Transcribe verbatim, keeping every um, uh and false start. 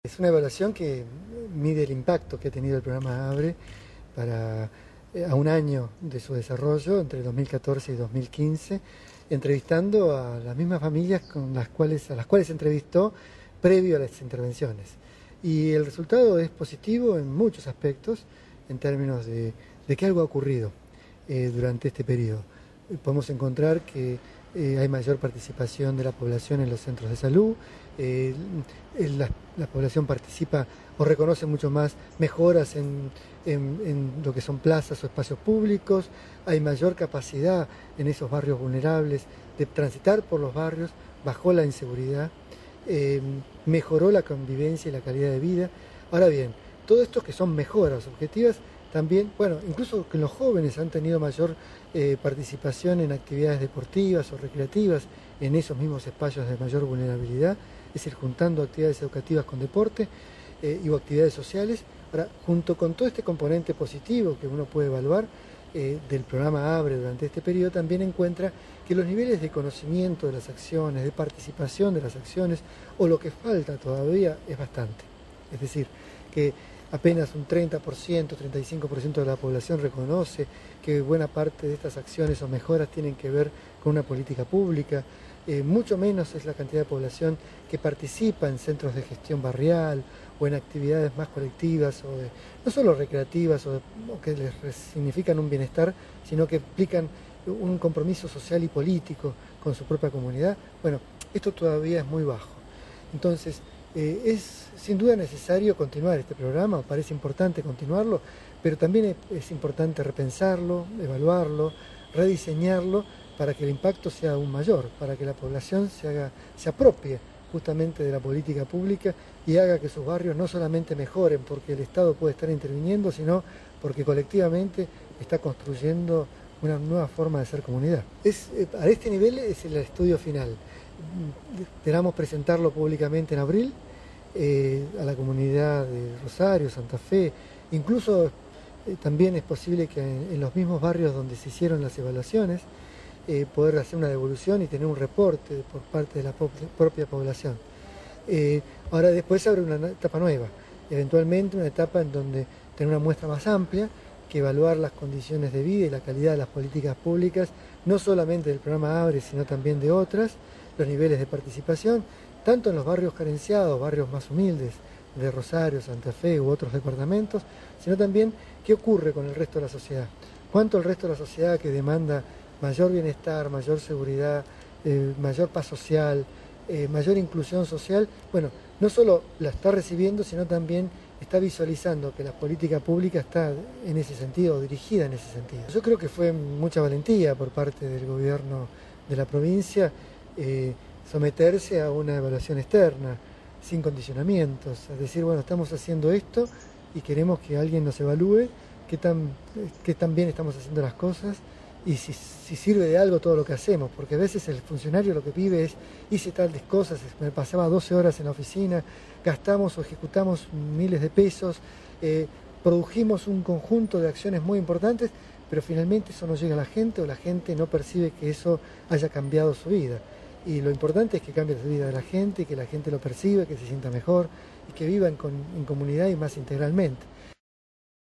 Es una evaluación que mide el impacto que ha tenido el programa ABRE para, eh, a un año de su desarrollo, entre dos mil catorce y dos mil quince, entrevistando a las mismas familias con las cuales, a las cuales entrevistó previo a las intervenciones. Y el resultado es positivo en muchos aspectos, en términos de, de que algo ha ocurrido eh, durante este periodo. Podemos encontrar que eh, hay mayor participación de la población en los centros de salud, eh, la, la población participa o reconoce mucho más mejoras en, en, en lo que son plazas o espacios públicos, hay mayor capacidad en esos barrios vulnerables de transitar por los barrios, bajó la inseguridad, eh, mejoró la convivencia y la calidad de vida. Ahora bien, todo esto que son mejoras objetivas, también, bueno, incluso que los jóvenes han tenido mayor eh, participación en actividades deportivas o recreativas en esos mismos espacios de mayor vulnerabilidad, es decir, juntando actividades educativas con deporte eh, y actividades sociales. Ahora, junto con todo este componente positivo que uno puede evaluar eh, del programa ABRE durante este periodo, también encuentra que los niveles de conocimiento de las acciones, de participación de las acciones, o lo que falta todavía es bastante. Es decir, que apenas un treinta por ciento, treinta y cinco por ciento de la población reconoce que buena parte de estas acciones o mejoras tienen que ver con una política pública. Eh, mucho menos es la cantidad de población que participa en centros de gestión barrial o en actividades más colectivas, o de, no solo recreativas o, de, o que les significan un bienestar, sino que implican un compromiso social y político con su propia comunidad. Bueno, esto todavía es muy bajo. Entonces, Eh, es sin duda necesario continuar este programa, parece importante continuarlo, pero también es, es importante repensarlo, evaluarlo, rediseñarlo para que el impacto sea aún mayor, para que la población se, haga, se apropie justamente de la política pública y haga que sus barrios no solamente mejoren porque el Estado puede estar interviniendo, sino porque colectivamente está construyendo una nueva forma de ser comunidad. Es, eh, a este nivel es el estudio final. Esperamos presentarlo públicamente en abril eh, a la comunidad de Rosario, Santa Fe, incluso eh, también es posible que en, en los mismos barrios donde se hicieron las evaluaciones eh, poder hacer una devolución y tener un reporte por parte de la po propia población. Eh, ahora después abre una etapa nueva, eventualmente una etapa en donde tener una muestra más amplia, que evaluar las condiciones de vida y la calidad de las políticas públicas, no solamente del programa ABRE, sino también de otras, los niveles de participación, tanto en los barrios carenciados, barrios más humildes de Rosario, Santa Fe u otros departamentos, sino también qué ocurre con el resto de la sociedad. Cuánto el resto de la sociedad que demanda mayor bienestar, mayor seguridad, eh, mayor paz social, eh, mayor inclusión social, bueno, no solo la está recibiendo, sino también está visualizando que la política pública está en ese sentido, dirigida en ese sentido. Yo creo que fue mucha valentía por parte del gobierno de la provincia eh, someterse a una evaluación externa, sin condicionamientos, es decir, bueno, estamos haciendo esto y queremos que alguien nos evalúe qué tan, qué tan bien estamos haciendo las cosas y si, si sirve de algo todo lo que hacemos, porque a veces el funcionario lo que pide es, hice tales cosas, me pasaba doce horas en la oficina, gastamos o ejecutamos miles de pesos, eh, produjimos un conjunto de acciones muy importantes, pero finalmente eso no llega a la gente o la gente no percibe que eso haya cambiado su vida. Y lo importante es que cambie la vida de la gente, que la gente lo perciba, que se sienta mejor y que viva en, en comunidad y más integralmente.